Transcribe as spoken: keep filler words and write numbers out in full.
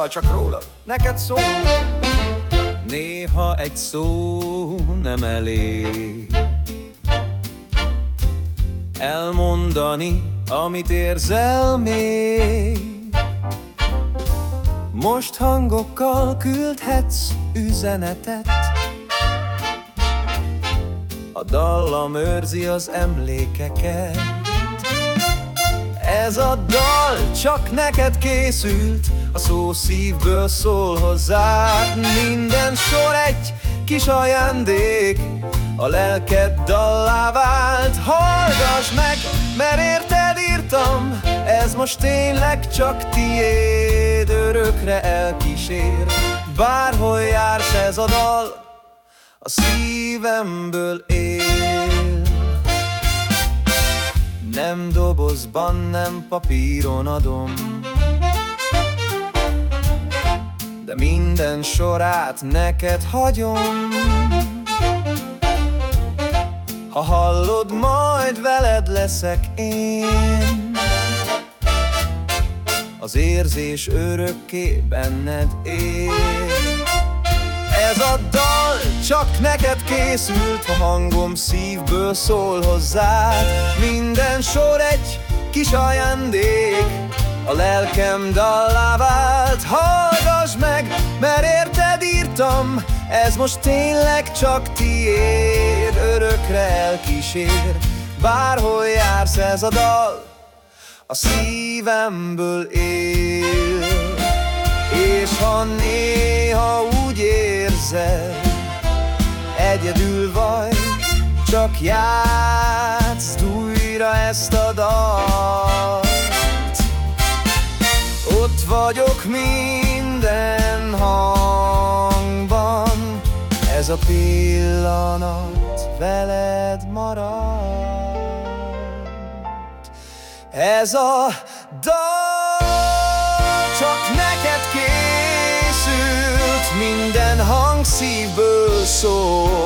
dal csak rólad, neked szól. Néha egy szó nem elég elmondani, amit érzel még. Most hangokkal küldhetsz üzenetet, a dallam őrzi az emlékeket. Ez a dal csak neked készült, a szó szívből szól hozzád. Minden sor egy kis ajándék, a lelked dallá vált. Hallgass meg, mert érted írtam, ez most tényleg csak tiéd, örökre elkísér. Bárhol jársz, ez a dal a szívemből él. Nem dobozban, nem papíron adom, de minden sorát neked hagyom. Ha hallod, majd veled leszek én, az érzés örökké benned él. Ez a dal csak neked készült, ha hangom szívből szól hozzád. Minden sor egy kis ajándék, a lelkem dallá vált. Hallgass meg, mert érted írtam, ez most tényleg csak tiéd, örökre elkísér. Bárhol jársz, ez a dal a szívemből él. És ha néha úgy érzed, egyedül vagy, csak játszd újra ezt a dalt. Ott vagyok minden hangban, ez a pillanat veled marad. Ez a dal csak neked készült, minden hang szívből szól.